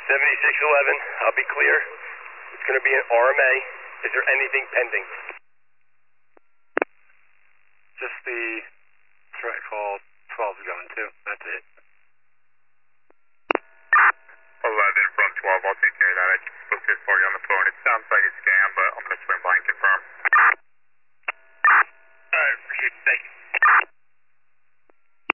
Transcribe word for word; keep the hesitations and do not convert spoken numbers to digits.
seventy-six eleven, I'll be clear. It's going to be an R M A. Is there anything pending? Just the threat call twelve is going to. That's it. eleven from twelve, I'll take care of that. I just spoke to this party on the phone. It sounds like a scam, but I'm going to swing by and confirm. Alright, appreciate it. Thank you.